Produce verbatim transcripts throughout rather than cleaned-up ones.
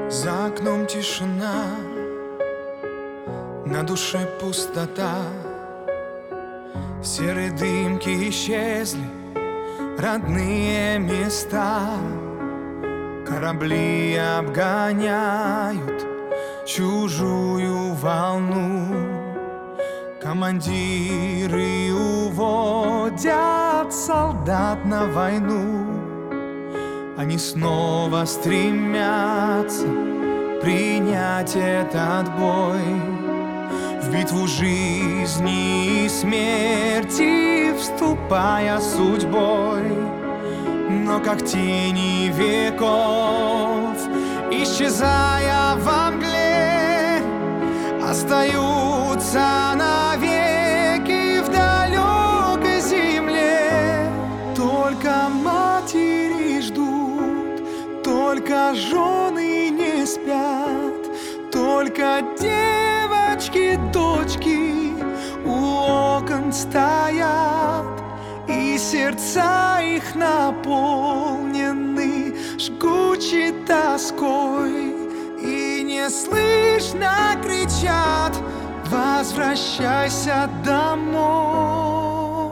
За окном тишина, на душе пустота. Серые дымки исчезли, родные места. Корабли обгоняют чужую волну. Командиры уводят солдат на войну. Они снова стремятся принять этот бой, в битву жизни и смерти вступая судьбой. Но как тени веков, исчезая во мгле, остаются навеки в далекой земле. Только матери ждут, только жены не спят, только девочки, дочки у окон стоят, и сердца их наполнены жгучей тоской, и неслышно кричат: возвращайся домой.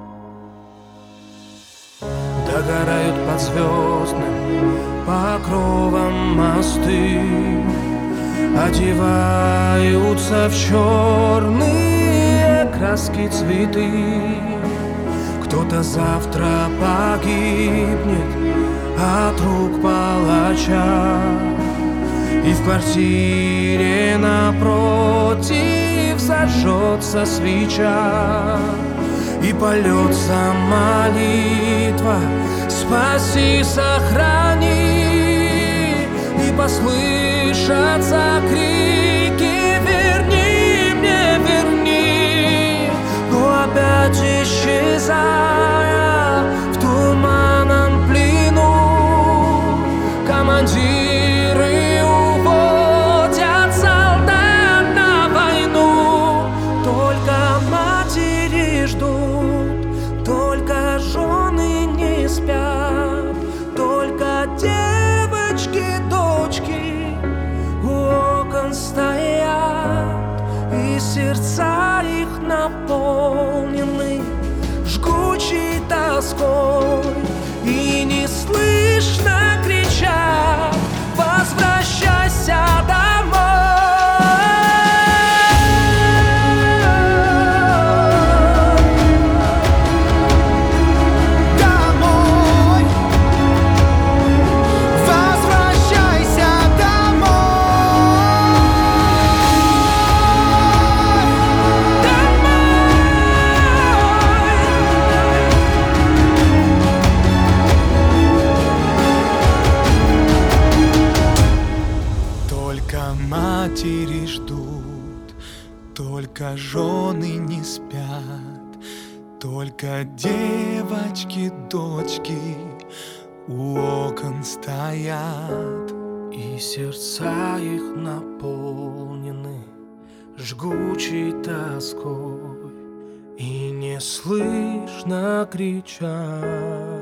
Догорают под звездным покровом мосты, одеваются в черные краски цветы. Кто-то завтра погибнет от рук палача, и в квартире напротив зажжется свеча, и польется молитва: спаси, сохрани, и послышатся крики: верни мне, верни. Но опять исчезая в туманном плену, командиры уводят солдат на войну. Только матери ждут, только жены не спят, только девочки, дочки у окон стоят, и сердца их наполнены жгучей тоской, и неслышно кричат: возвращайся домой. Домой, возвращайся домой. Только матери ждут, только жены не спят, только девочки, дочки у окон стоят, И сердца их наполнены жгучей тоской, и неслышно кричат: